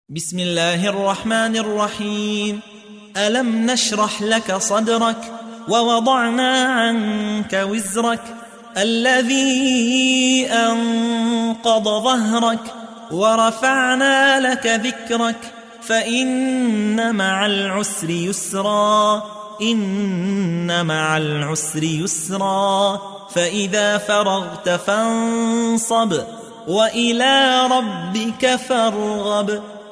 بسم الله الرحمن الرحيم. ألم نشرح لك صدرك ووضعنا عنك وزرك الذي أنقض ظهرك ورفعنا لك ذكرك فإن مع العسر يسرا إن مع العسر يسرا فإذا فرغت فانصب وإلى ربك فارغب.